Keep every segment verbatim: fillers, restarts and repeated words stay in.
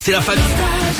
C'est la famille.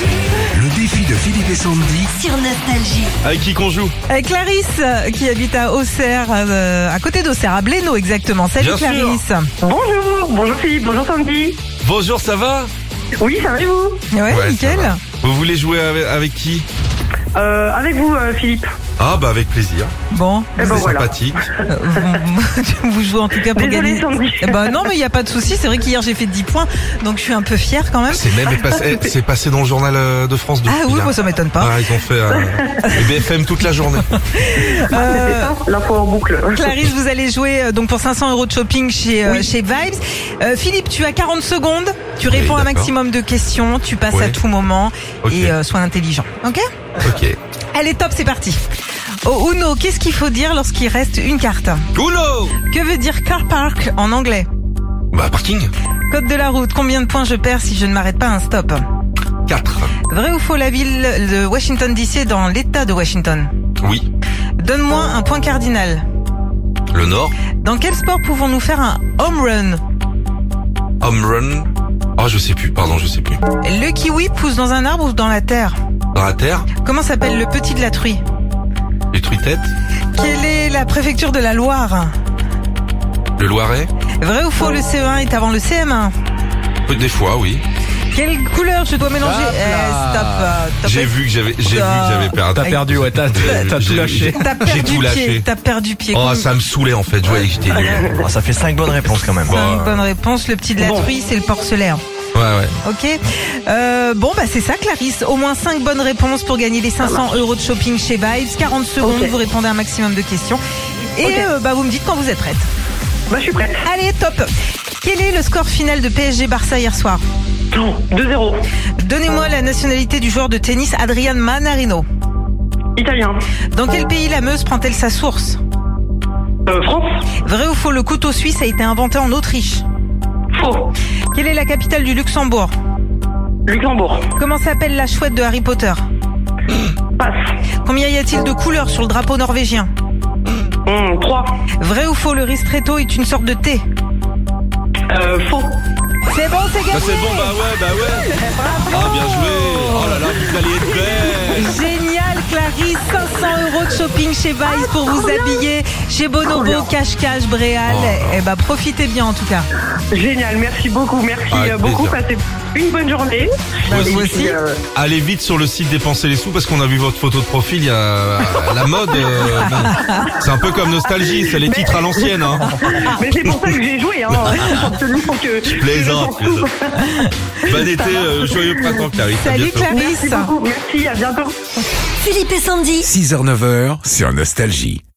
Le défi de Philippe et Sandy. Sur Nostalgie. Avec qui qu'on joue? Avec Clarisse, euh, qui habite à Auxerre, euh, à côté d'Auxerre, à Blénaud exactement. Salut Bien sûr. Clarisse. Bonjour, bonjour Philippe, bonjour Sandy. Bonjour, ça va? Oui, ça va et vous? Ouais, Ouais, nickel. ça va. Vous voulez jouer avec, avec qui? euh, Avec vous euh, Philippe. Ah bah avec plaisir. Bon, Eh ben C'est voilà. sympathique. euh, vous, vous jouez en tout cas pour Désolée gagner. Sandy. Eh ben non, mais il n'y a pas de souci. C'est vrai qu'hier j'ai fait dix points, donc je suis un peu fière quand même. C'est même passé, c'est passé dans le journal euh, de France depuis. Ah oui, hein. moi ça m'étonne pas. Ah, ils ont fait euh, les B F M toute la journée. C'est ça, l'info en boucle. Clarisse, vous allez jouer euh, donc pour cinq cents euros de shopping chez, euh, Oui. chez Vibes. Euh, Philippe, tu as quarante secondes. Tu réponds à un d'accord. maximum de questions. Tu passes Ouais. à tout moment. Ok. Et euh, sois intelligent. Ok? Ok. Allez, top, c'est parti. Au Uno, qu'est-ce qu'il faut dire lorsqu'il reste une carte? Uno. Que veut dire car park en anglais? Bah parking. Code de la route, combien de points je perds si je ne m'arrête pas à un stop? quatre. Vrai ou faux, la ville de Washington D C est dans l'état de Washington? Oui. Donne-moi un point cardinal. Le Nord. Dans quel sport pouvons-nous faire un home run? Home run. Oh je sais plus. Pardon, je sais plus. Le kiwi pousse dans un arbre ou dans la terre? Dans la terre. Comment s'appelle le petit de la truie? Les truitettes. Quelle est la préfecture de la Loire? Le Loiret. Vrai ou faux, le C E un est avant le C M un? Peu Des fois, oui. Quelle couleur je dois mélanger? Hop Eh, là. stop, euh, t'as J'ai pas- vu que j'avais, j'ai vu que j'avais perdu. T'as perdu, ouais, t'as, J'ai- t'as j'ai- tout lâché. T'as J'ai perdu tout pied, lâché. t'as perdu pied. Oh, Comme- ça me saoulait en fait. Je voyais que j'étais nul. Oh, ça fait cinq bonnes réponses quand même. Cinq bonnes réponses. Le petit de la Bon. truie, c'est le porcelaire. Ouais, ouais. Ok. Euh, bon, bah c'est ça, Clarisse. Au moins cinq bonnes réponses pour gagner les cinq cents euros de shopping chez Vibes. quarante secondes, Ok. vous répondez à un maximum de questions. Et Ok. euh, bah vous me dites quand vous êtes prête. Bah je suis prête. Allez, top. Quel est le score final de P S G Barça hier soir? deux zéro. Donnez-moi la nationalité du joueur de tennis Adrian Manarino. Italien. Dans quel pays la Meuse prend-elle sa source? Euh, France. Vrai ou faux, le couteau suisse a été inventé en Autriche? Faux. Quelle est la capitale du Luxembourg? Luxembourg. Comment s'appelle la chouette de Harry Potter? Passe. Combien y a-t-il de couleurs sur le drapeau norvégien? Hum, trois. Vrai ou faux, le ristretto est une sorte de thé? Euh, faux. C'est bon, c'est Bah gagné. c'est bon, bah ouais, bah ouais. Ah bien joué. Oh là là, vous allez être belle. Génial, Clarisse. cinq cents euros de shopping chez Vibes pour vous habiller. Chez Bonobo, Cache Cache, Bréal. Oh. Eh bah, profitez bien en tout cas. Génial, merci beaucoup, merci Avec euh, beaucoup. plaisir. Passez une bonne journée. Bah, Et vous puis, aussi. euh, Allez vite sur le site dépenser les sous parce qu'on a vu votre photo de profil. Il y a la mode. euh, ben, c'est un peu comme Nostalgie, c'est les titres à l'ancienne. Hein. Mais c'est pour ça que j'ai joué, hein. Absolument pour que. Je plaisante. que je m'en fous. Bon été, euh, joyeux printemps, Clarisse. À Salut bientôt. Clarisse. Merci beaucoup, merci, à bientôt. Philippe et Sandy. six heures neuf heures sur Nostalgie.